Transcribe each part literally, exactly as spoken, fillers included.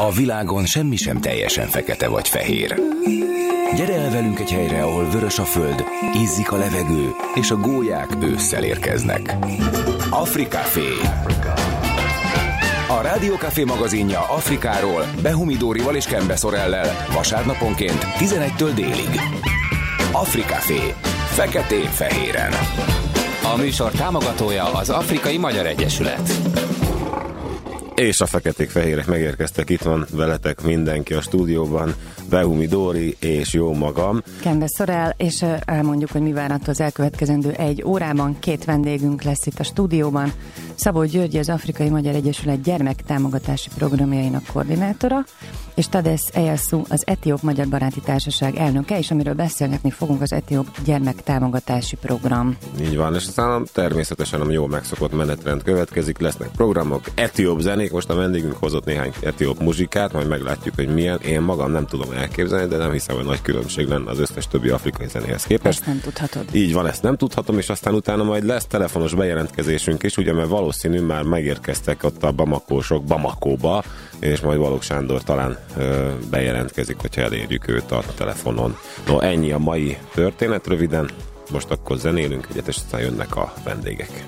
A világon semmi sem teljesen fekete vagy fehér. Gyere el velünk egy helyre, ahol vörös a föld, ízzik a levegő, és a gólyák ősszel érkeznek. Africafé. A Rádió Café magazinja Afrikáról Behumi Dórival és Kembe Szorellel vasárnaponként tizenegytől délig. Africafé. Feketén-fehéren. A műsor támogatója az Afrikai Magyar Egyesület. És a feketék-fehérek megérkeztek, itt van veletek mindenki a stúdióban, Behumi Dóri és jó magam. Kembe Szorell, és elmondjuk, hogy mi várható az elkövetkezendő egy órában. Két vendégünk lesz itt a stúdióban. Szabó György, az Afrikai Magyar Egyesület gyermektámogatási programjainak koordinátora, és Tadesz Eyasu, az Etióp Magyar Baráti Társaság elnöke, és amiről beszélgetni fogunk, az Etióp gyermektámogatási program. Így van, és aztán természetesen a jól megszokott menetrend következik, lesznek programok, etióp zenék, most a vendégünk hozott néhány etióp muzsikát, majd meglátjuk, hogy milyen. Én magam nem tudom elképzelni, de nem hiszem, hogy nagy különbség lenne az összes többi afrikai zenéhez képest. Ezt nem tudhatod. Így van, ezt nem tudhatom, és aztán utána majd lesz telefonos bejelentkezésünk is, ugye, mert valószínű már megérkeztek ott a Bamakósok Bamakóba, és majd Balogh Sándor talán ö, bejelentkezik, hogyha elérjük őt a telefonon. No, ennyi a mai történet röviden, most akkor zenélünk egyet, és aztán jönnek a vendégek.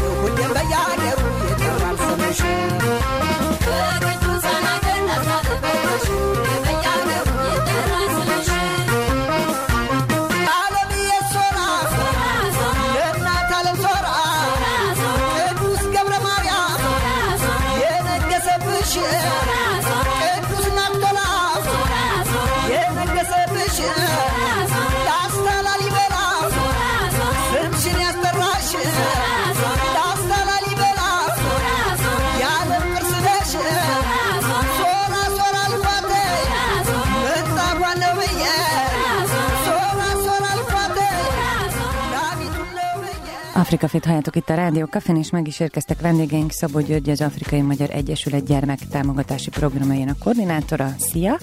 Good, Afrika Fit halljátok itt a Rádió Cafén, és meg is érkeztek vendégeink. Szabó György, az Afrikai Magyar Egyesület gyermek támogatási programjainak koordinátora. Szia!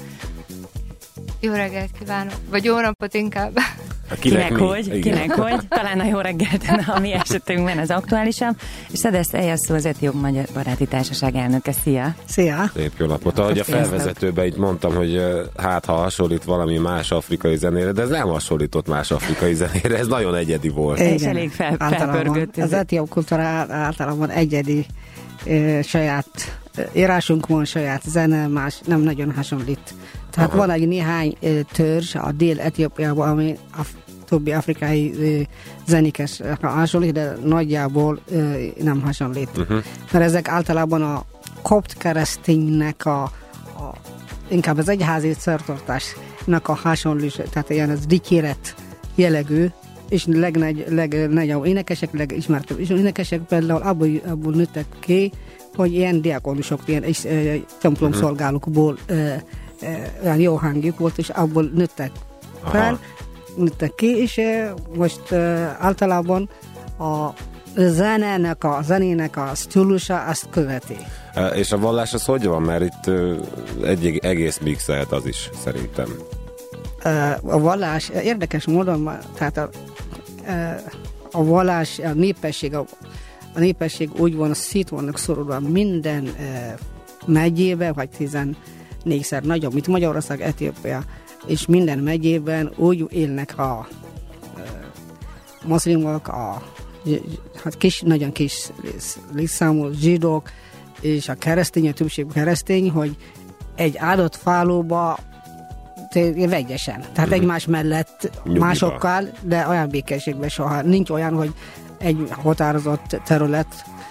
Jó reggelt kívánok! Vagy jó napot inkább! Kinek, kinek hogy, kinek hogy, talán a jó reggelt a mi esetünkben az aktuálisabb. És Szedesz Ejasszú, az Etióp Magyar Baráti Társaság elnöke. Szia! Szia! Szép jó napot! Ahogy a felvezetőben itt mondtam, hogy hát ha hasonlít valami más afrikai zenére, de ez nem hasonlított más afrikai zenére, ez nagyon egyedi volt. Igen. És elég fel, felpörgött. Az etióp kultúra általában egyedi, e, saját írásunk van, saját zene, más nem nagyon hasonlít. Tehát aha, van egy néhány e, törzs a Dél-Etiópiában, ami a többi afrikai e, zenékes hasonlít, de nagyjából e, nem hasonlít. Uh-huh. Mert ezek általában a kopt kereszténynek a, a inkább az egyházi szertartásnak a hasonlítás, tehát ilyen az dicséret jellegű, és legnagy, legnagyobb énekesek, legismertebb és énekesek például abból, abból nőttek ki, hogy ilyen diákonusok, ilyen és, e, templomszolgálókból e, e, olyan jó hangjuk volt, és abból nőttek fel, nőttek ki, és e, most e, általában a zenének, a zenének a stílusa azt követi. E, és a vallás az hogy van? Mert itt e, egy egész mixelt az is, szerintem. E, a vallás érdekes módon, tehát a, e, a vallás, a népesség, a A népesség úgy van, szét vannak szorulva minden e, megyébe, vagy tizennégyszer nagyobb, mint Magyarország, Etiópia, és minden megyében úgy élnek a e, moszlimok, a hát kis, nagyon kis létszámú zsidók, és a keresztény, a többség keresztény, hogy egy adott faluba vegyesen. Tehát uh-huh. egymás mellett Nyugiba. Másokkal, de olyan békességben soha. Nincs olyan, hogy egy határozott terület,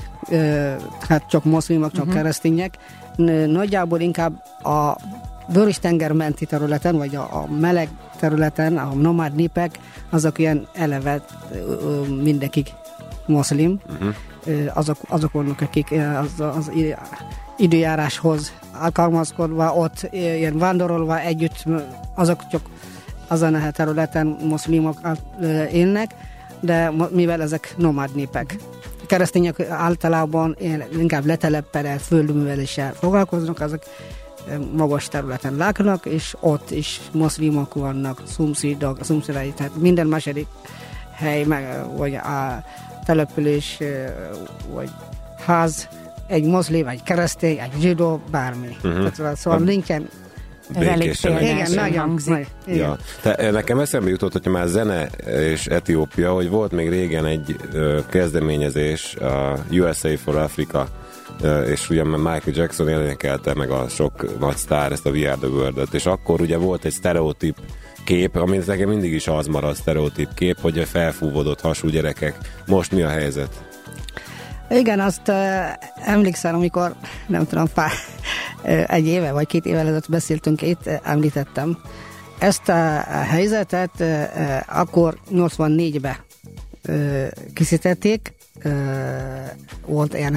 hát csak moszlimok, csak uh-huh. keresztények. Nagyjából inkább a Vörös-tenger menti területen, vagy a, a meleg területen, a nomád népek, azok ilyen eleve mindenki moszlim. Uh-huh. Azok, azok vannak, akik az, az időjáráshoz alkalmazkodva, ott ilyen vándorolva együtt, azok csak azon a területen moszlimok élnek, de mivel ezek nomád népek. A keresztények általában inkább leteleppedett földműveléssel foglalkoznak, azok magas területen laknak, és ott is moszlimok vannak, szomszédok, szomszédai, tehát minden második hely, vagy a település, vagy ház, egy moszlim, egy keresztény, egy zsidó, bármi. Uh-huh. Tehát, szóval nincsen békésen. Igen, nagyon hangzik. Ja. Te, nekem eszembe jutott, hogyha már zene és Etiópia, hogy volt még régen egy ö, kezdeményezés, a U S A for Africa, ö, és ugye Michael Jackson énekelte meg a sok nagy sztár ezt a We Are the World-et, és akkor ugye volt egy sztereotíp kép, ami nekem mindig is az marad, sztereotíp kép, hogy a felfúvódott hasú gyerekek. Most mi a helyzet? Igen, azt uh, emlékszem, amikor nem tudom, pár, uh, egy éve vagy két éve előtt beszéltünk itt, uh, említettem. Ezt a, a helyzetet uh, uh, akkor nyolcvannégyben uh, készítették. Uh, volt ilyen uh,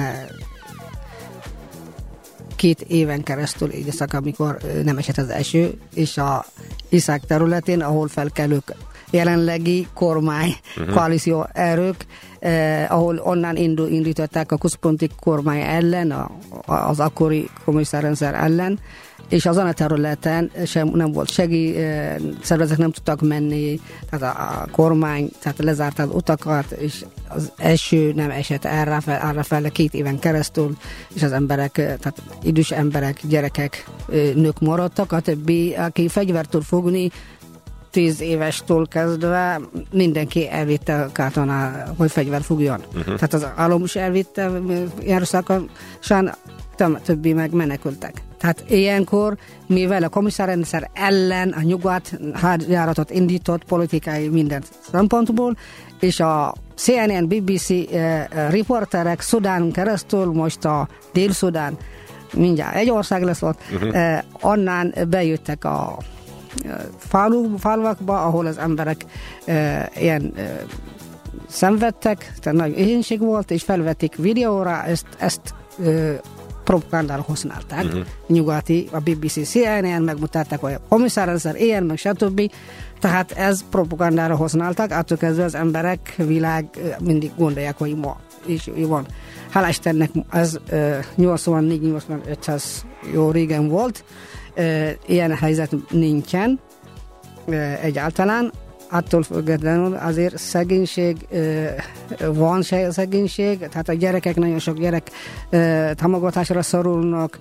két éven keresztül időszak, amikor uh, nem esett az eső, és a Iszák területén, ahol felkelők jelenlegi kormány, uh-huh. koalíció erők, eh, ahol onnan indul, indították a központi kormány ellen, a, az akkori komisszárrendszer ellen, és azon a területen sem nem volt segély, eh, szervezetek nem tudtak menni, tehát a, a kormány tehát lezárta az utakat, és az eső nem esett erre fel, arra fel két éven keresztül, és az emberek, tehát idős emberek, gyerekek, nők maradtak, a többi, aki fegyvert tud fogni, tíz évestől kezdve mindenki elvitte a katona, hogy fegyver fogjon. Uh-huh. Tehát az állam is elvitte Jeruzsálemon, többi meg menekültek. Tehát ilyenkor, mivel a komisszárrendszer ellen a nyugat hadjáratot indított politikai minden szempontból, és a C N N, B B C eh, riporterek Szudán keresztül, most a Dél-Szudán mindjárt egy ország lesz ott, uh-huh. eh, annán bejöttek a falu, falvakba, ahol az emberek eh, ilyen eh, szenvedtek, tehát nagy éhénység volt, és felvették videóra, ezt, ezt eh, propagandára használták. Uh-huh. Nyugati, a bé bé cé, cé en en megmutatták, hogy a komisszárrendszer ilyen, meg stb. Tehát ez propagandára használták, attól kezdve az emberek világ mindig gondolják, hogy ma is van. Hálás Istennek ez nyolcvannégy nyolcvanöt jó régen volt, ilyen helyzet nincsen egyáltalán. Attól függetlenül azért szegénység, van szegénység, tehát a gyerekek, nagyon sok gyerek támogatásra szorulnak,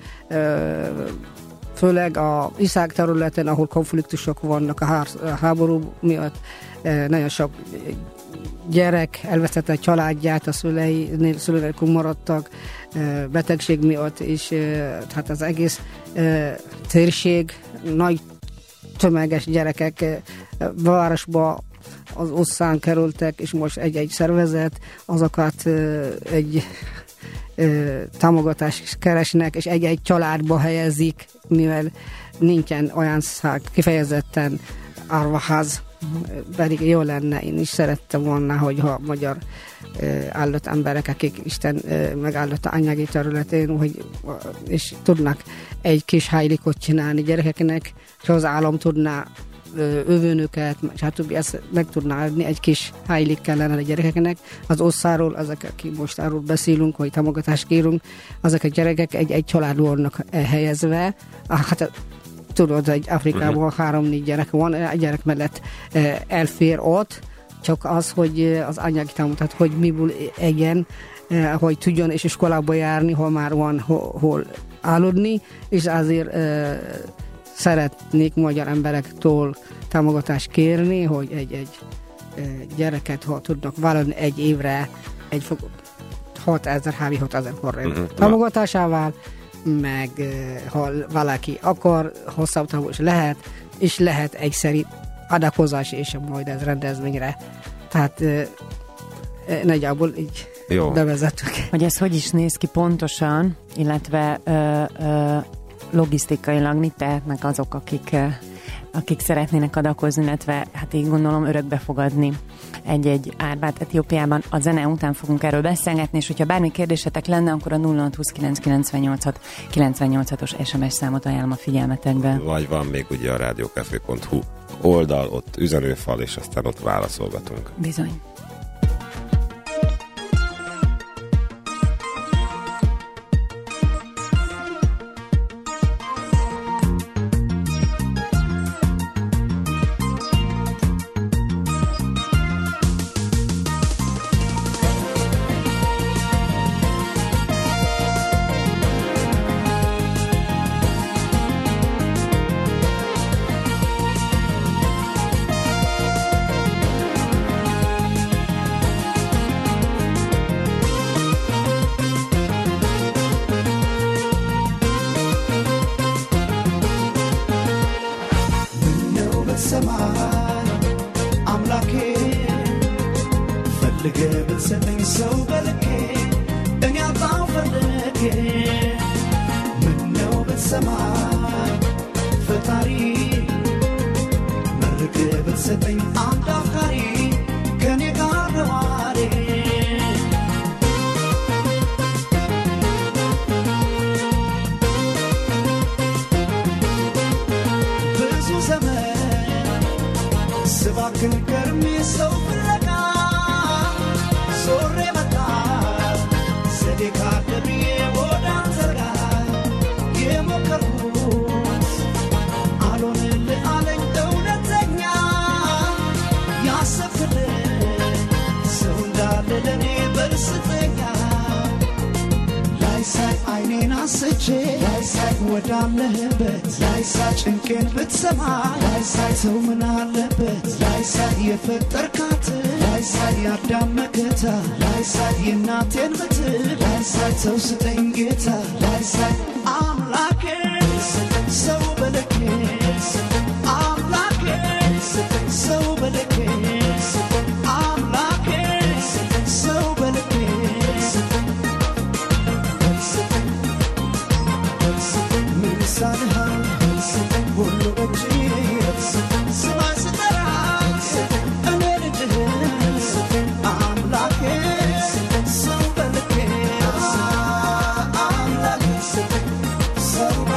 főleg a iszák területen, ahol konfliktusok vannak a háború miatt, nagyon sok gyerek elvesztette a családját, a szülei, szülei maradtak betegség miatt, és tehát az egész térség nagy tömeges gyerekek városba az utcán kerültek, és most egy-egy szervezet azokat egy támogatást keresnek, és egy-egy családba helyezik, mivel nincsen olyan szák kifejezetten árvaház, pedig jó lenne, én is szerettem volna, hogyha magyar állott emberek, akik Isten megállott anyagi területén, hogy, és tudnak egy kis hájlikot csinálni gyerekeknek, és az állam tudná övőnöket, stb. Ezt meg tudná adni, egy kis hájlik kellene a gyerekeknek. Az osszáról, ezek, akik most arról beszélünk, hogy támogatást kérünk, azok a gyerekek egy, egy családban vannak helyezve. Hát tudod, hogy Afrikában uh-huh. három-négy gyerek van, egy gyerek mellett elfér ott, csak az, hogy az anyagi támogatás, hogy miből egyen, hogy tudjon és iskolába járni, hol már van, hol, hol aludni, és azért szeretnék magyar emberektől támogatást kérni, hogy egy, egy gyereket, ha tudnak vállalni egy évre, egy hatezer, hávi hatezer forint uh-huh. támogatásával, meg ha valaki akar, hosszabb távol is lehet, és lehet egyszeri adakozás és majd ez rendezvényre. Tehát nagyjából így jó. Bevezettük. Hogy ez hogy is néz ki pontosan, illetve ö, ö, logisztikailag mit tehetnek azok, akik, akik szeretnének adakozni, illetve hát így gondolom örökbe fogadni egy-egy árvát Etiópiában. A zene után fogunk erről beszélgetni, és hogyha bármi kérdésetek lenne, akkor a nulla hat huszonkilenc kilencvennyolc hat kilencvennyolc hatos es em es számot ajánlom a figyelmetekbe. Vagy van még ugye a rádiókafé pont hu oldal, ott üzenőfal, és aztán ott válaszolgatunk. Bizony.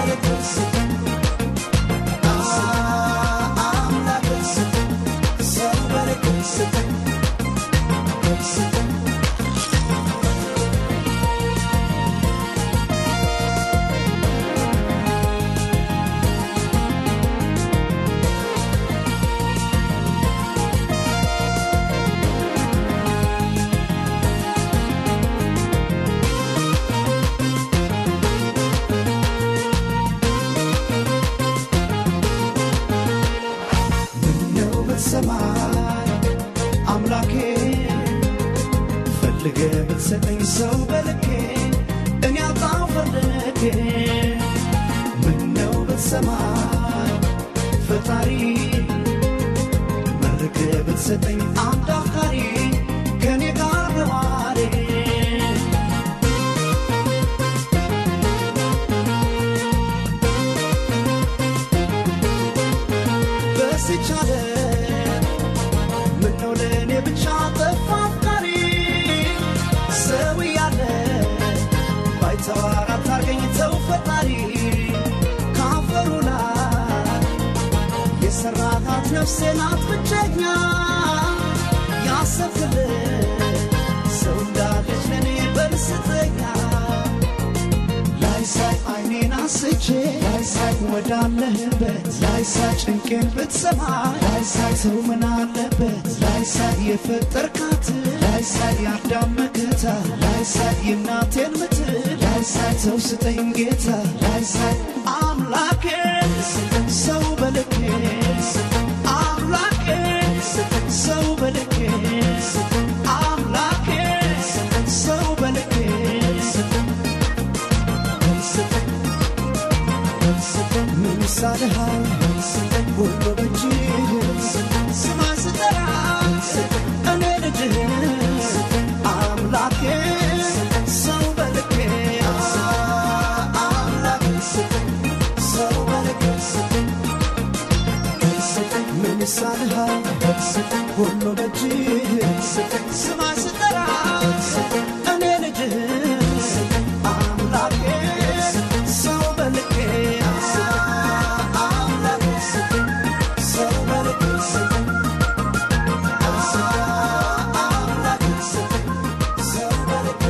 ነፍሴናት ብቸኛ ያሰብክል ሰው እንዳለች ለኔ በልስተኛ ላይሳይ አይኔን አስቼ ላይሳይ ወዳለህበት ላይሳይ ጭንቄን ብትሰማ ላይሳይ ሰው ምን አለበት ላይሳይ የፈጠርካት ላይሳይ ያዳም መከታ ላይሳይ የእናቴን ምትል ላይሳይ ሰው ስጠኝ ጌታ ላይሳይ አምላኬ ሰው በልኬ ሰው በልኬ አምላኬ ሰው በልኬ ምን ይሳልሃል ሁሉ በእጅህ ስማ ስጠራ እኔ ልጅህ አምላኬ ሰው በልኬ አምላኬ ሰው በልኬ ምን ይሳልሃል ሁሉ በእጅህ ስማ ስጠራ እኔ ልጅህ አምላኬ ሰው በልኬ አምላኬ ሰው በልኬ አምላኬ ሰው በልኬ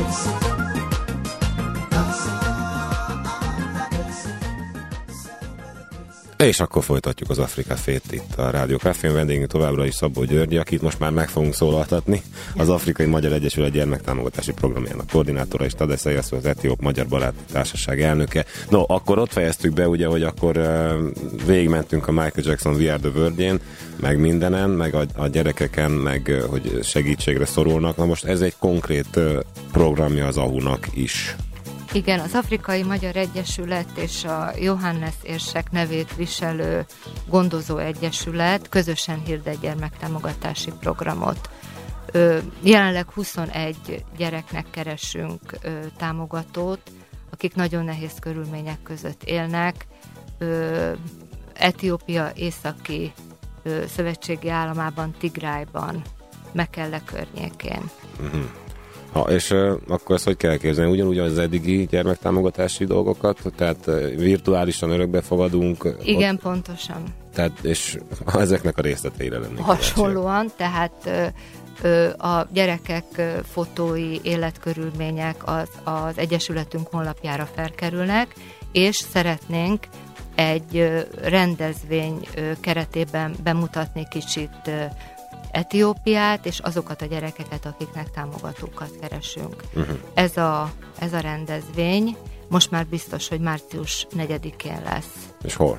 És akkor folytatjuk az Afrika Fét itt a Rádió Cafén. Vendégünk továbbra is Szabó György, akit most már meg fogunk szólaltatni. Az Afrikai Magyar Egyesület gyermektámogatási programjának koordinátora és Tadej Szejasszó, az Etióp Magyar Baráti Társaság elnöke. No, akkor ott fejeztük be, ugye, hogy akkor uh, végigmentünk a Michael Jackson We Are The World-jén, meg mindenen, meg a, a gyerekeken, meg uh, hogy segítségre szorulnak. Na most ez egy konkrét uh, programja az á u nak is. Igen, az Afrikai Magyar Egyesület és a Johannes érsek nevét viselő gondozó egyesület közösen hirdet gyermektámogatási programot. Ö, jelenleg huszonegy gyereknek keresünk ö, támogatót, akik nagyon nehéz körülmények között élnek. Ö, Etiópia északi ö, szövetségi államában, Tigrájban, Mekelle környékén. Uh-huh. Ha, és uh, akkor ezt hogy kell képzelni? Ugyanúgy az eddigi gyermektámogatási dolgokat, tehát uh, virtuálisan örökbe fogadunk? Igen, ott, pontosan. Tehát, és ezeknek a részleteire lennék. Hasonlóan, tehát ö, ö, a gyerekek ö, fotói, életkörülmények az, az Egyesületünk honlapjára felkerülnek, és szeretnénk egy ö, rendezvény ö, keretében bemutatni kicsit ö, Etiópiát, és azokat a gyerekeket, akiknek támogatókat keresünk. Uh-huh. Ez, a, ez a rendezvény most már biztos, hogy március negyedikén lesz. És hol?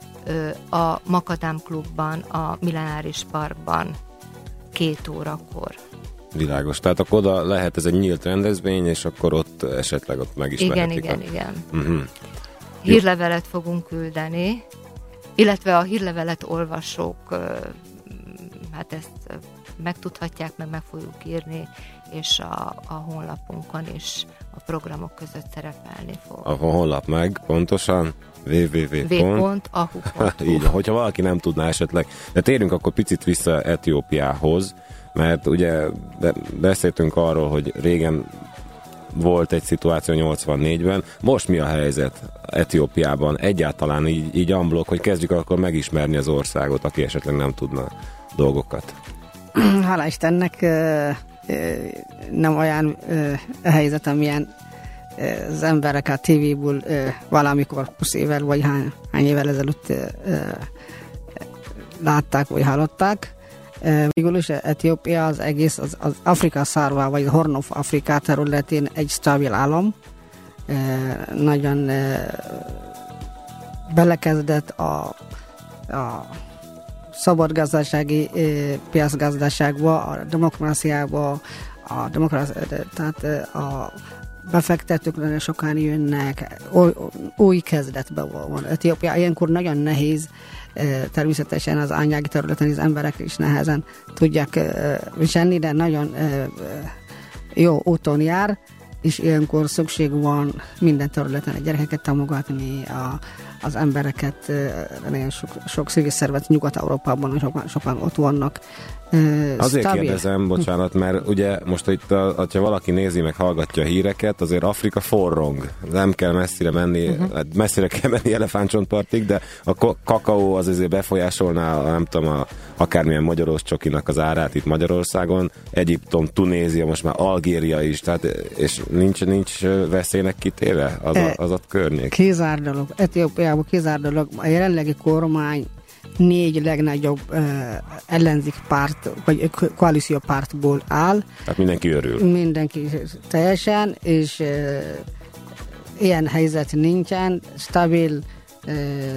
A Makadám klubban, a Millenáris parkban, két órakor. Világos. Tehát akkor oda lehet, ez egy nyílt rendezvény, és akkor ott esetleg ott megismerhetik. Igen, igen, igen. Uh-huh. Hírlevelet fogunk küldeni, illetve a hírlevelet olvasók hát ezt megtudhatják, meg meg fogjuk írni, és a, a honlapunkon is a programok között szerepelni fog. A honlap meg pontosan www pont a hu pont hu. Így, hogyha valaki nem tudná esetleg, de térjünk akkor picit vissza Etiópiához, mert ugye beszéltünk arról, hogy régen volt egy szituáció nyolcvannégyben. Most mi a helyzet Etiópiában? Egyáltalán így, így amblok, hogy kezdjük akkor megismerni az országot, aki esetleg nem tudna dolgokat. Hála Istennek nem olyan helyzet, amilyen az emberek a tévéből valamikor húsz évvel vagy hány, hány évvel ezelőtt látták vagy hallották. Végül is Etiópia az egész az, az Afrika szarva, vagy Horn of Afrika területén egy stabil állam. Nagyon belekezdett a, a szabad gazdasági piacgazdaságba, a demokráciába, a demokrácia, tehát a befektetők nagyon sokan jönnek, új, új kezdetben van. Etiópia ilyenkor nagyon nehéz, természetesen az anyagi területen az emberek is nehezen tudják viselni, de nagyon jó úton jár, és ilyenkor szükség van minden területen a gyerekeket támogatni, a, az embereket, nagyon sok, sok civil szervezet Nyugat-Európában sokan, sokan ott vannak. Azért stabil. Kérdezem, bocsánat, mert ugye most itt, a, ha valaki nézi meg hallgatja a híreket, azért Afrika forrong. Nem kell messzire menni, uh-huh. messzire kell menni elefántcsontpartig, de a kakaó az azért befolyásolná, a, nem tudom, a, akármilyen magyaros csokinak az árát itt Magyarországon. Egyiptom, Tunézia, most már Algéria is, tehát, és nincs, nincs veszélynek kitéve az a, az a környék. Kizár dolog. Etiópiában kizár dolog. A jelenlegi kormány négy legnagyobb uh, ellenzék párt, vagy koalíció pártból áll. Tehát mindenki örül. Mindenki teljesen, és uh, ilyen helyzet nincsen. Stabil uh,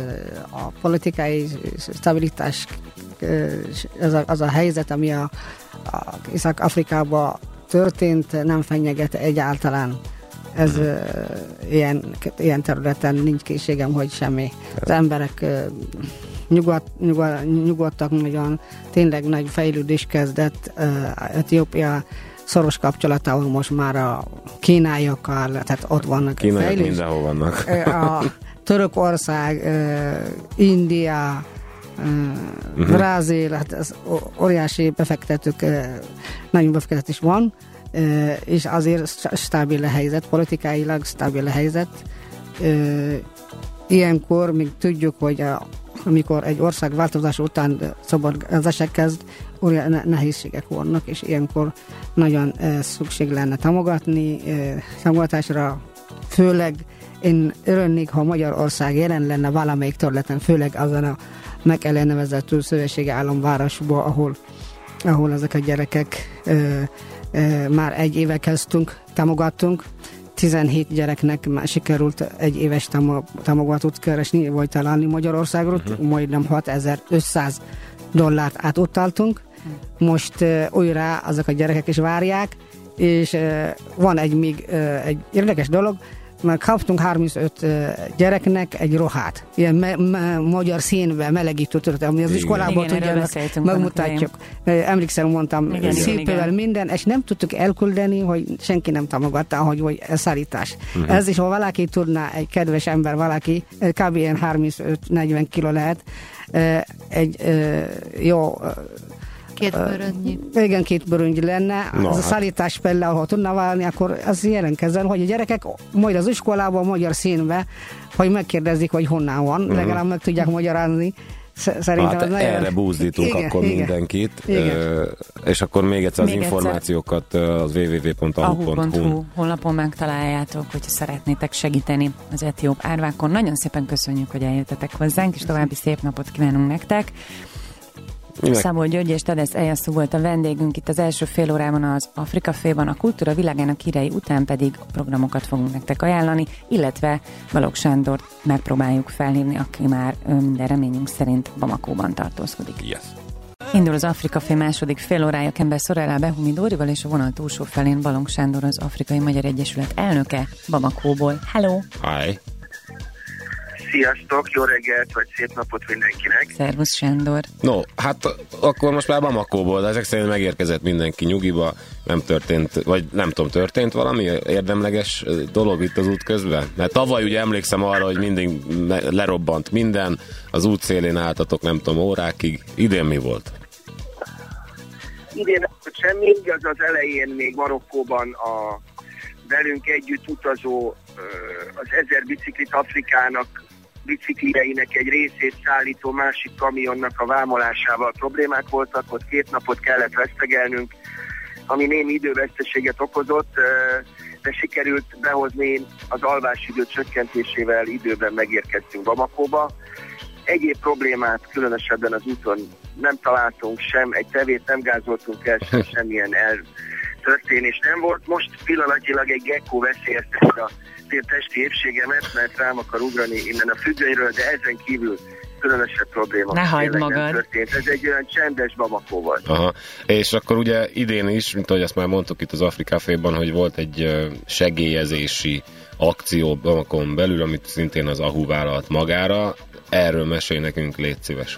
a politikai stabilitás, uh, az, a, az a helyzet, ami a, a Észak-Afrikában történt, nem fenyeget egyáltalán. Ez uh, ilyen, ilyen területen nincs készségem, hogy semmi. Az emberek uh, Nyugat, nyugat, nyugodtak, nagyon tényleg nagy fejlődés kezdett. Uh, Etiópia szoros kapcsolatával most már a kínaiakkal, tehát ott vannak. Kínaiak mindenhol vannak. A Törökország, uh, India, uh, uh-huh. Brazil, hát az óriási befektetők, uh, nagyon befektetés van, uh, és azért stabil a helyzet, politikailag stabil a helyzet. Uh, ilyenkor még tudjuk, hogy a amikor egy ország változás után szabad gazdaság kezd, olyan nehézségek vannak, és ilyenkor nagyon eh, szükség lenne támogatni, eh, támogatásra, főleg én örülnék, ha Magyarország jelen lenne valamelyik területen, főleg azon a meg elnevezett szövetségi államvárosban, ahol, ahol ezek a gyerekek eh, eh, már egy éve kezdtünk, támogattunk, tizenhét gyereknek már sikerült egy éves támogatót keresni, vagy találni Magyarországról, uh-huh. majdnem hatezer-ötszáz dollárt átutaltunk. Most uh, újra azok a gyerekek is várják, és uh, van egy még uh, egy érdekes dolog, mert kaptunk harmincöt uh, gyereknek egy ruhát, ilyen me- me- magyar színbe melegítő történet, ami az iskolában tudjanak, megmutatjuk. Emlékszem, mondtam, igen, szépével igen. minden, és nem tudtuk elküldeni, hogy senki nem támogatta, hogy, hogy szállítás. Uh-huh. Ez is, ha valaki tudná, egy kedves ember, valaki, kb. Ilyen harmincöt-negyven kiló lehet, egy jó Két bőröndnyi. Uh, igen, két bőröndnyi lenne. No, az hát. A szállítás például, ha tudna válni, akkor az jelentkezzen, hogy a gyerekek majd az iskolában, magyar színbe, hogy megkérdezik, hogy honnan van, uh-huh. legalább meg tudják magyarázni. Szerintem hát az erre nagyon... buzdítunk igen, akkor igen. mindenkit. Igen. Uh, és akkor még egyszer még az egyszer. információkat az double-u double-u double-u pont a hu pont hu honlapon megtaláljátok, hogyha szeretnétek segíteni az etióp árvákon. Nagyon szépen köszönjük, hogy eljöttetek hozzánk, és további szép napot kívánunk nektek. Szabó György és Tadesz Eljesztő volt a vendégünk itt az első fél órában az Afrika Féban, a kultúra világának hírei után pedig programokat fogunk nektek ajánlani, illetve Balogh Sándort megpróbáljuk felhívni, aki már minden reményünk szerint Bamakóban tartózkodik. Yes. Indul az Afrika Fé második fél órája Kember Szorellel, Behumi Dórival, és a vonal túlsó felén Balogh Sándor, az Afrikai Magyar Egyesület elnöke Bamakóból. Hello! Hi! Sziasztok, jó reggelt, vagy szép napot mindenkinek. Szervusz, Sándor. No, hát akkor most már Bamakóból, de ezek szerint megérkezett mindenki nyugiba, nem történt, vagy nem tudom, történt valami érdemleges dolog itt az út közben? Mert tavaly ugye emlékszem arra, hogy mindig lerobbant minden, az út szélén álltatok nem tudom órákig. Idén mi volt? Idén semmi, az az elején még Marokkóban a velünk együtt utazó az ezer biciklit Afrikának biciklieinek egy részét szállító másik kamionnak a vámolásával problémák voltak, ott két napot kellett vesztegelnünk, ami némi időveszteséget okozott, de sikerült behozni az alvásidő csökkentésével, időben megérkeztünk Bamakóba. Egyéb problémát különösebben az úton nem találtunk sem, egy tevét nem gázoltunk el, sem semmilyen eltörténés nem volt. Most pillanatilag egy gekkó veszélyezteti a testi épségemet, mert rám akar ugrani innen a függönyről, de ezen kívül különösebb probléma. Ne hagyd magad. Történt. Ez egy olyan csendes Bamako volt. Aha. És akkor ugye idén is, mint ahogy azt már mondtuk itt az Afrikáféban, hogy volt egy segélyezési akció Bamakon belül, amit szintén az á u vállalt magára. Erről mesélj nekünk, légy szíves.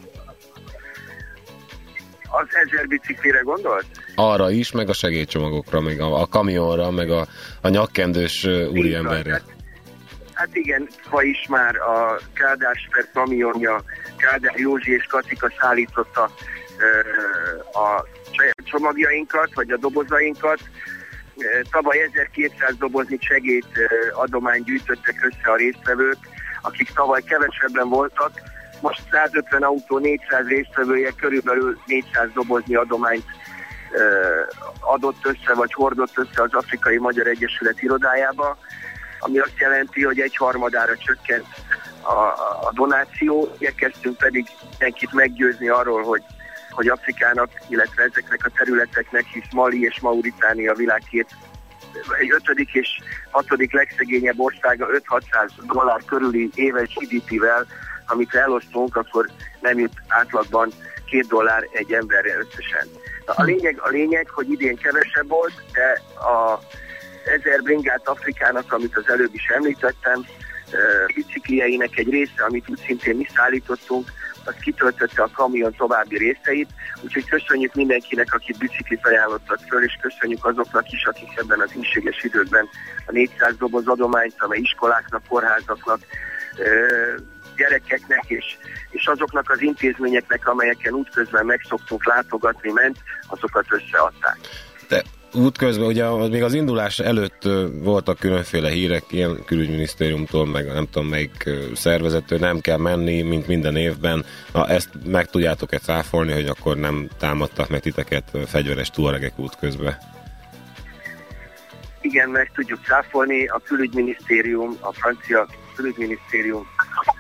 Az ezer biciklire gondolt? Arra is, meg a segélycsomagokra, meg a, a kamionra, meg a, a nyakkendős úriemberre. Hát, hát igen, ma is már a Kádár Sper kamionja, Kádár Józsi és Katika szállította uh, a csomagjainkat, vagy a dobozainkat. Tavaly ezerkétszáz doboznyi segélyt uh, adományt gyűjtöttek össze a résztvevők, akik tavaly kevesebben voltak. Most százötven autó, négyszáz résztvevője körülbelül négyszáz doboznyi adományt adott össze, vagy hordott össze az Afrikai Magyar Egyesület irodájába, ami azt jelenti, hogy egy harmadára csökkent a, a donáció. Igyekeztünk pedig mindenkit meggyőzni arról, hogy, hogy Afrikának, illetve ezeknek a területeknek, hisz Mali és Mauritánia a világ két, egy ötödik és hatodik legszegényebb országa öt-hatszáz dollár körüli éves gé dé pével, amit elosztunk, akkor nem jut átlagban két dollár egy emberre összesen. A lényeg, a lényeg, hogy idén kevesebb volt, de a ezer bringát Afrikának, amit az előbb is említettem, biciklieinek egy része, amit úgy szintén mi szállítottunk, az kitöltötte a kamion további részeit, úgyhogy köszönjük mindenkinek, akit biciklit ajánlottak föl, és köszönjük azoknak is, akik ebben az inséges időkben a négyszáz doboz adományt, amely iskoláknak, kórházaknak, gyerekeknek és, és azoknak az intézményeknek, amelyeken útközben meg szoktunk látogatni, ment, azokat összeadták. De útközben, ugye még az indulás előtt voltak különféle hírek, ilyen külügyminisztériumtól, meg nem tudom melyik szervezettől, nem kell menni, mint minden évben. Na, ezt meg tudjátok-e cáfolni, hogy akkor nem támadtak meg titeket fegyveres tuaregek útközben? Igen, meg tudjuk cáfolni. A külügyminisztérium, a francia külügyminisztérium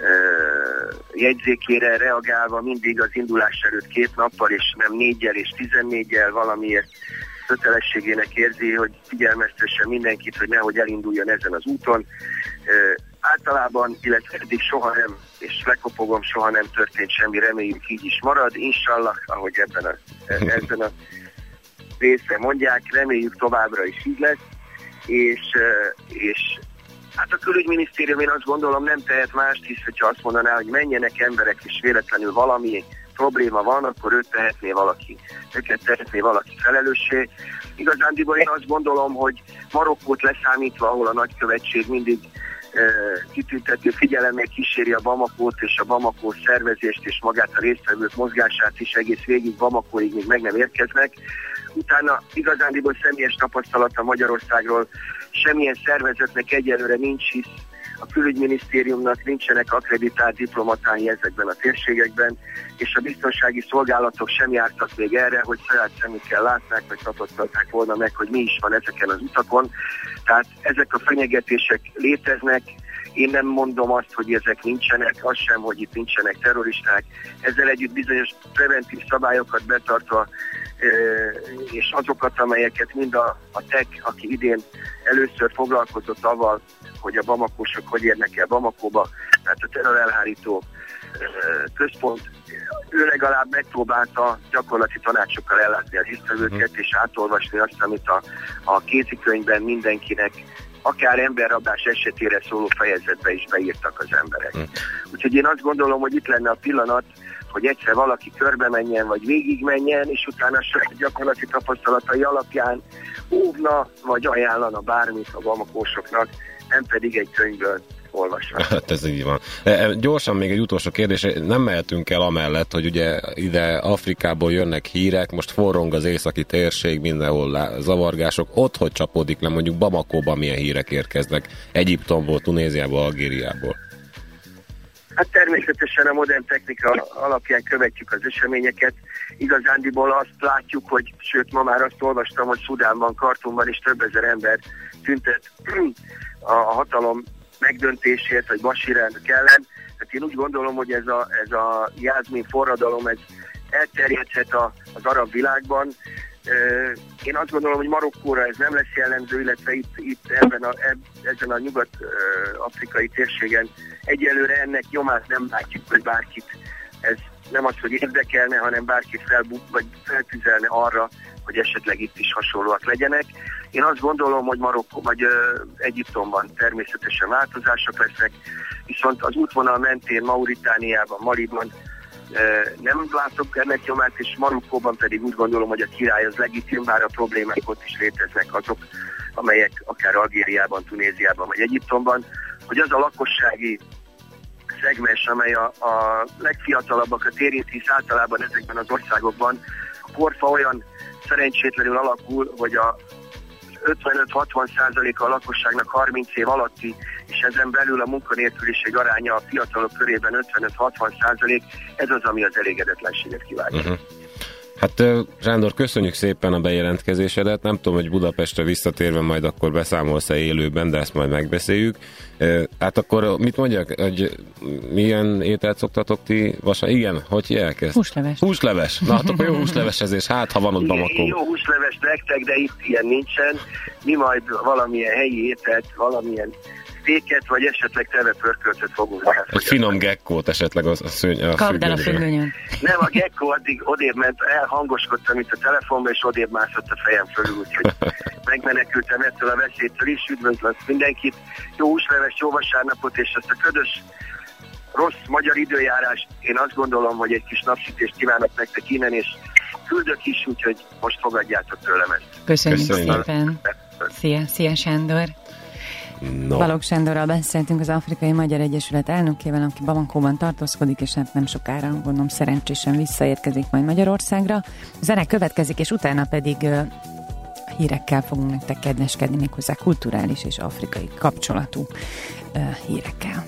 jegyzékére reagálva mindig az indulás előtt két nappal, és nem négyel és tizennégyel valamiért kötelességének érzi, hogy figyelmeztesse mindenkit, hogy nehogy elinduljon ezen az úton. Általában, illetve eddig soha nem, és lekopogom, soha nem történt semmi, reméljük így is marad. Inshallah, ahogy ebben a, ebben a részben mondják, reméljük továbbra is így lesz, és, és hát a külügyminisztérium, én azt gondolom, nem tehet mást, hisz hogyha azt mondaná, hogy menjenek emberek, és véletlenül valami probléma van, akkor őt tehetné valaki, őket tehetné valaki felelőssé. Igazándiból én azt gondolom, hogy Marokkót leszámítva, ahol a nagykövetség mindig e, kitüntető figyelemmel kíséri a Bamakót és a Bamakó szervezést és magát a résztvevők mozgását is egész végig Bamakóig még meg nem érkeznek. Utána igazándiból személyes tapasztalata Magyarországról semmilyen szervezetnek egyelőre nincs, hisz a külügyminisztériumnak nincsenek akkreditált diplomatái ezekben a térségekben, és a biztonsági szolgálatok sem jártak még erre, hogy saját szemükkel látnák, vagy tapasztalták volna meg, hogy mi is van ezeken az utakon. Tehát ezek a fenyegetések léteznek. Én nem mondom azt, hogy ezek nincsenek, az sem, hogy itt nincsenek terroristák. Ezzel együtt bizonyos preventív szabályokat betartva, és azokat, amelyeket mind a, a tech, aki idén először foglalkozott avval, hogy a bamakósok hogy érnek el Bamakóba, tehát a terrorelhárító központ, ő legalább megpróbálta gyakorlati tanácsokkal ellátni a résztvevőket, és átolvasni azt, amit a, a kézikönyvben mindenkinek, akár emberrablás esetére szóló fejezetbe is beírtak az emberek. Úgyhogy én azt gondolom, hogy itt lenne a pillanat, hogy egyszer valaki körbe menjen, vagy végig menjen, és utána saját gyakorlati tapasztalatai alapján óvna, vagy ajánlana bármit a bamakósoknak, nem pedig egy könyvből olvasva. Hát ez így van. E, gyorsan még egy utolsó kérdés, nem mehetünk el amellett, hogy ugye ide Afrikából jönnek hírek, most forrong az északi térség, mindenhol lá, zavargások, ott hogy csapódik le, mondjuk Bamakóban milyen hírek érkeznek, Egyiptomból, Tunéziából, Algériából? Hát természetesen a modern technika alapján követjük az eseményeket. Igazándiból azt látjuk, hogy, sőt ma már azt olvastam, hogy Szudánban, Kartumban is több ezer ember tüntet a hatalom megdöntésért, vagy Bashir elnök ellen. Hát én úgy gondolom, hogy ez a, ez a Jászmin forradalom, ez elterjedhet a, az arab világban. Én azt gondolom, hogy Marokkóra ez nem lesz jellemző, illetve itt, itt ebben a, eb, ezen a nyugat-afrikai térségen egyelőre ennek nyomát nem látjuk, hogy bárkit ez nem az, hogy érdekelne, hanem bárkit felbuk, vagy feltüzelne arra, hogy esetleg itt is hasonlóak legyenek. Én azt gondolom, hogy Marokkó vagy ö, Egyiptomban természetesen változások lesznek, viszont az útvonal mentén Mauritániában, Maliban ö, nem látok ennek nyomát, és Marokkóban pedig úgy gondolom, hogy a király az legitim, bár a problémák ott is léteznek azok, amelyek akár Algériában, Tunéziában vagy Egyiptomban, hogy az a lakossági szegmens, amely a, a legfiatalabbakat érinti, hisz általában ezekben az országokban a porfa olyan szerencsétlenül alakul, hogy a ötvenöt-hatvan százaléka a lakosságnak harminc év alatti, és ezen belül a munkanélküliség aránya a fiatalok körében ötvenöt-hatvan százalék, ez az, ami az elégedetlenséget kiváltja. Uh-huh. Hát Sándor, köszönjük szépen a bejelentkezésedet, nem tudom, hogy Budapestre visszatérve majd akkor beszámolsz-e élőben, de ezt majd megbeszéljük. Hát akkor mit mondjak, hogy milyen ételt szoktatok ti? Vasa, igen, hogy hívják ezt? Húsleves. Húsleves. Na, hát akkor jó húslevesezés, hát ha van ott Bamakó. Jó húsleves nektek, de itt ilyen nincsen. Mi majd valamilyen helyi ételt, valamilyen sztéket, vagy esetleg telepörköltet fogunk. Egy finom gekkót esetleg az a szőny. A Kapd el a függönyön. Nem, a gekkó addig odébb ment, elhangoskodtam itt a telefonba, és odébb mászott a fejem fölül, úgyhogy megmenekültem ettől a veszélytől is. Üdvözlök mindenkit, jó húsleves, jó vasárnapot, és ezt a ködös, rossz magyar időjárást, én azt gondolom, hogy egy kis napsütést kívánok nektek innen, és küldök is, úgyhogy most fogadjátok tőlem ezt. Köszönjük, Köszönjük. szépen. Szia, szia Sándor. No. Balogh Sándorral beszéltünk, az Afrikai Magyar Egyesület elnökével, aki Bamakóban tartózkodik, és hát nem sokára, gondolom szerencsésen visszaérkezik majd Magyarországra. Zene következik, és utána pedig uh, hírekkel fogunk nektek kedveskedni, méghozzá kulturális és afrikai kapcsolatú uh, hírekkel.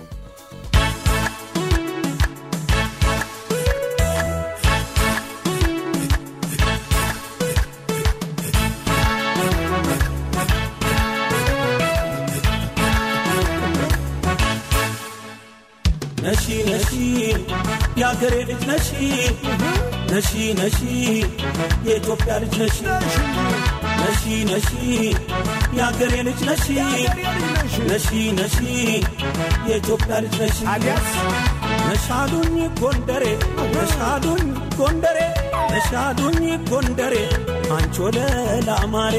ነሺ ነሺ የአገሬ ልጅ ነሺ ነሺ ነሺ የኢትዮጵያ ልጅ ነሺ ነሺ ነሺ የአገሬ ልጅ ነሺ ነሺ ነሺ የኢትዮጵያ ልጅ ነሺ ነሻዱኝ ጎንደሬ ነሻዱኝ ጎንደሬ ነሻዱኝ ጎንደሬ አንቺ ለላማሬ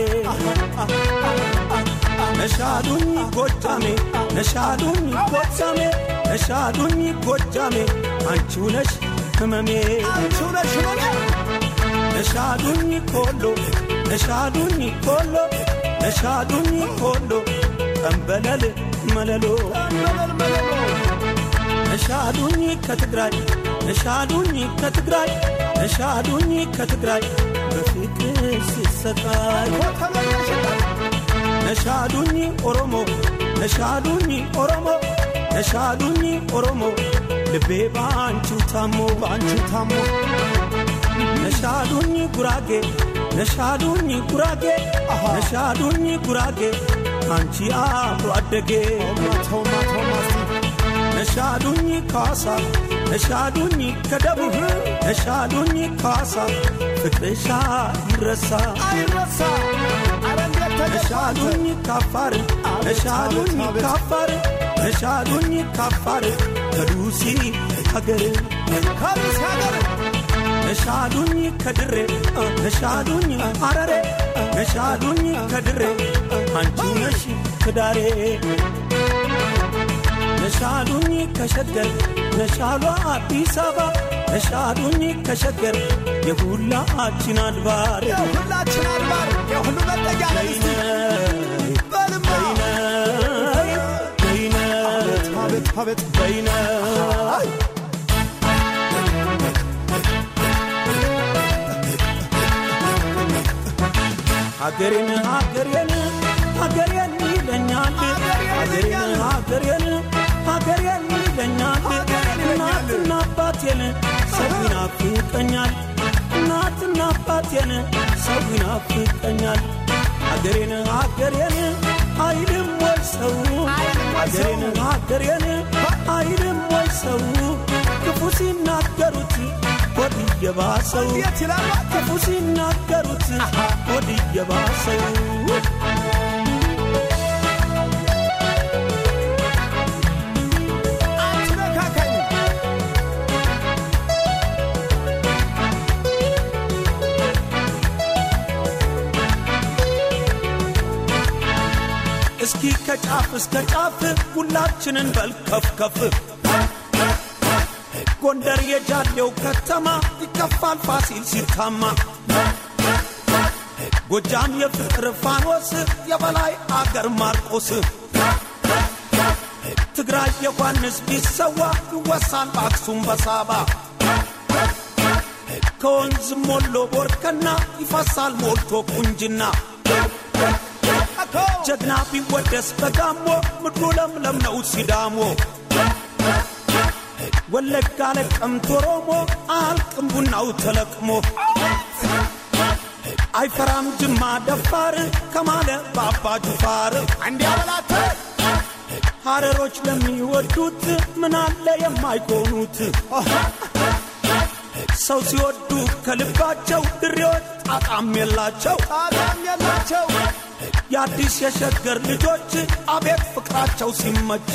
ነሻዱኝ ጎጃሜ ነሻዱኝ ጎጃሜ ነሻዱኝ ጎጃሜ አንቺው ነሽ ህመሜ አንቺው ነሽ ህመሜ ነሻዱኝ ኮሎ ነሻዱኝ ኮሎ ነሻዱኝ ኮሎ ጠንበለል መለሎ ጠንበለል መለሎ ነሻዱኝ ከትግራይ ነሻዱኝ ከትግራይ ነሻዱኝ ከትግራይ በፍቅር ሲሰቃይ ነሻዱኝ ኦሮሞ ነሻዱኝ ኦሮሞ ነሻዱኝ ኦሮሞ ልቤ ባንቺው ታሞ ባንቺው ታሞ ነሻዱኝ ጉራጌ ነሻዱኝ ጉራጌ ነሻዱኝ ጉራጌ አንቺ አብሮ አደጌ ነሻዱኝ ካሳ ነሻዱኝ ከደቡብ ነሻዱኝ ካሳ ፍቅርሻ ይረሳ አይረሳ ነሻዱኝ ካፋር ነሻዱኝ ካፋር ነሻዱኝ ካፋር ከዱሲ ሀገር ከዱሲ ሀገር ነሻዱኝ ከድሬ ነሻዱኝ አረሬ ነሻዱኝ ከድሬ አንቺ ነሽ ከዳሬ ነሻዱኝ ከሸገር ነሻሏ አዲስ አበባ ነሻዱኝ ከሸገር የሁላችን አድባር የሁላችን አድባር የሁሉ መጠጊያ ነሽ በልማ አቤት በይነ ሀገሬን ሀገሬን ሀገሬን ይለኛል ሀገሬን ሀገሬን ሀገሬን ይለኛል እናትና አባቴን ሰው ይናፍቀኛል እናትና አባቴን ሰው ይናፍቀኛል ሀገሬን ሀገሬን አይልም ወይ ሰው ሀገሬን ሀገሬን አይልም ወይ ሰው ክፉ ሲናገሩት ወዲ የባሰው ክፉ ሲናገሩት ወዲ የባሰው እስኪ ከጫፍ እስከ ጫፍ ሁላችንን በልከፍከፍ ጎንደር የጃሌው ከተማ ይከፋል ፋሲል ሲታማ ጎጃም የፍቅር ፋኖስ የበላይ አገር ማርቆስ ትግራይ የዮሐንስ ቢሰዋ ይወሳል በአክሱም በሳባ ከወንዝ ሞሎ ቦርከና ይፈሳል ሞልቶ ቁንጅና ጀግና ቢወደስ በጋሞ ምድሩ ለምለም ነው ሲዳሞ ወለጋ ለቀምት ኦሮሞ አልቅም ቡናው ተለቅሞ አይፈራም ጅማ ደፋር ከማለ ባባ ጁፋር አንዲያበላተ ሐረሮች ለሚወዱት ምን አለ የማይቆኑት ሰው ሲወዱ ከልባቸው ድሬዎች ጣጣም የላቸው ጣጣም የላቸው የአዲስ የሸገር ልጆች አቤት ፍቅራቸው ሲመች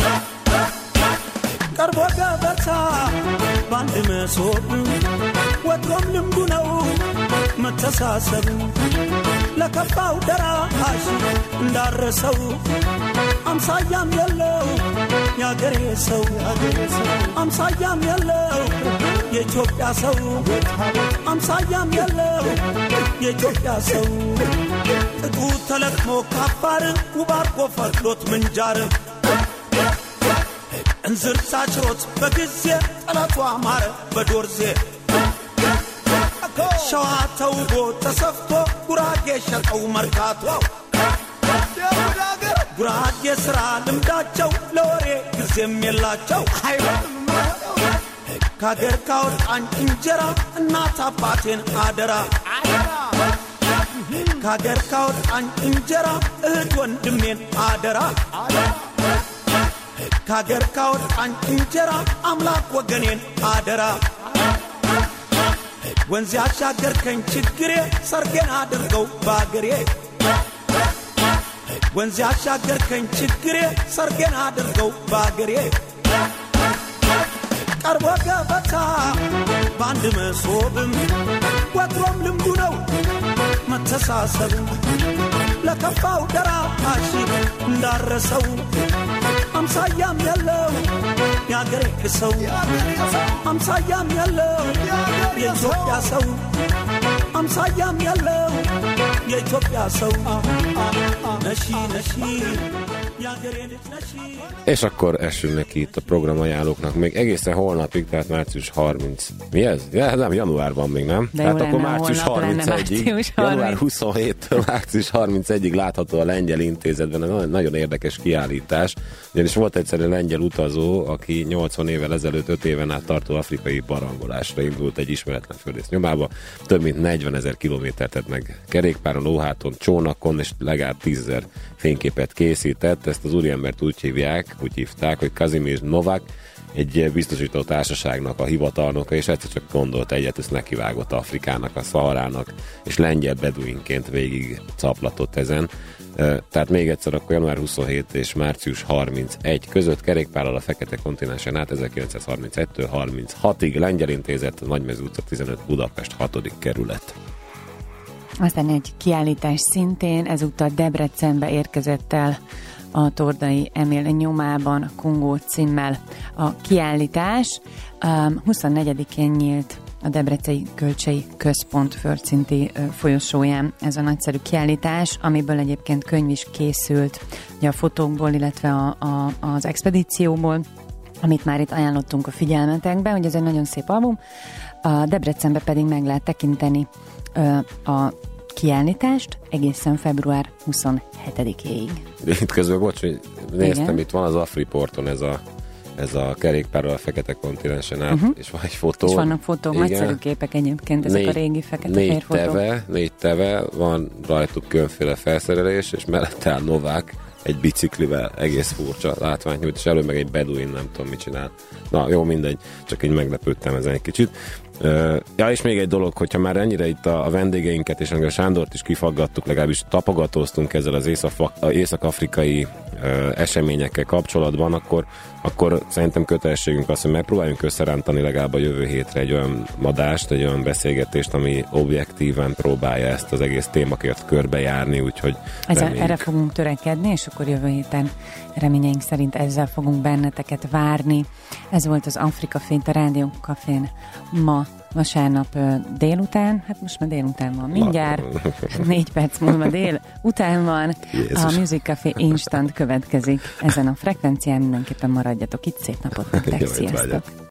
ቀርቦ ገበታ ባንድ መሶብ ወጥሮም ልምዱ ነው መተሳሰብ ለከፋው ደራሽ እንዳረሰው አምሳያም የለው ያገሬ ሰው አምሳያም የለው የኢትዮጵያ ሰው አምሳያም የለው የኢትዮጵያ ሰው ጥጡ ተለቅሞ ካፋር ውባርጎ ፈርዶት ምንጃር እንዝር ሳችሮት በጊዜ ጠላቷ ማረ በዶርዜ ሸዋ ተውቦ ተሰፍቶ ጉራጌ ሸጠው መርካቶ ጉራጌ ስራ ልምዳቸው ለወሬ ጊዜም የላቸው ካገር ካወጣኝ እንጀራ እናት አባቴን አደራ ካገር ካወጣኝ እንጀራ እህት ወንድሜን አደራ ካገር ካወጣኝ እንጀራ አምላክ ወገኔን አደራ ወንዝ ያሻገርከኝ ችግሬ ሰርጌን አድርገው ባገሬ ወንዝ ያሻገርከኝ ችግሬ ሰርጌን አድርገው ባገሬ ቀርቦ ገበታ ባንድ መሶብም ወትሮም ልምዱ ነው መተሳሰብ ለከፋው ደራሽ እንዳረሰው አምሳያም የለው ያገሬ ሰው አምሳያም የለው የኢትዮጵያ ሰው አምሳያም የለው የኢትዮጵያ ሰው ነሺ ነሺ És akkor essünk neki itt a programajánlóknak még egészen holnapig, tehát március harmincadika. Mi ez? Ja, nem, januárban még nem. De tehát akkor lenne, március harmincegyedikéig, január huszonhéttől március harmincegyedikéig látható a Lengyel Intézetben. Nagyon, nagyon érdekes kiállítás. Ugyanis volt egyszerű lengyel utazó, aki nyolcvan évvel ezelőtt öt éven át tartó afrikai barangolásra indult egy ismeretlen földrész nyomába. Több mint negyvenezer kilométert tett meg kerékpáron, lóháton, csónakon, és legalább tízezer fényképet készített. Ezt az úriembert úgy hívják, úgy hívták, hogy Kazimierz Novák, egy biztosító társaságnak a hivatalnoka, és egyszer csak gondolt egyet, ezt nekivágott Afrikának, a Szaharának, és lengyel beduinként végig caplatott ezen. Tehát még egyszer, akkor január huszonhét és március harmincegy között kerékpárral a Fekete kontinensen át ezerkilencszázharmincegytől harminchatig Lengyel Intézet, Nagymező utca tizenöt, Budapest hatodik kerület. Aztán egy kiállítás szintén, ezúttal Debrecenbe érkezett el a Tordai Emil nyomában Kongó címmel. A kiállítás um, huszonnegyedikén nyílt a Debreceni Kölcsei Központ földszinti folyosóján ez a nagyszerű kiállítás, amiből egyébként könyv is készült, ugye a fotókból, illetve a, a, az expedícióból, amit már itt ajánlottunk a figyelmetekbe, hogy ez egy nagyon szép album. A Debrecenbe pedig meg lehet tekinteni ö, a kiállítást egészen február huszonhetedikéig. Itt közben, bocs, hogy néztem, igen. Itt van az Afriporton ez a, ez a kerékpárral a fekete kontinensen át, uh-huh. és van egy fotó. És vannak fotók, igen. Nagyszerű képek egyébként, ezek négy, a régi fekete-fehér négy fotók. Teve, négy teve, van rajtuk különféle felszerelés, és mellette áll Novák egy biciklivel, egész furcsa látványt nyújt, és elő meg egy beduin, nem tudom mit csinál. Na jó, mindegy, csak így meglepődtem ezen egy kicsit. Uh, ja, és még egy dolog, hogyha már ennyire itt a, a vendégeinket és a Sándort is kifaggattuk, legalábbis tapogatóztunk ezzel az észak- észak-afrikai uh, eseményekkel kapcsolatban, akkor, akkor szerintem kötelességünk az, hogy megpróbáljunk összerántani legalább a jövő hétre egy olyan adást, egy olyan beszélgetést, ami objektíven próbálja ezt az egész témakört körbejárni, úgyhogy ezzel, erre fogunk törekedni, és akkor jövő héten reményeink szerint ezzel fogunk benneteket várni. Ez volt az Afrika Fényt a Rádió Cafén ma vasárnap délután, hát most már délután van mindjárt, négy perc múlva dél után van, Jézus. A Music Café Instant következik ezen a frekvencián, mindenképpen maradjatok itt, szép napot nektek, sziasztok!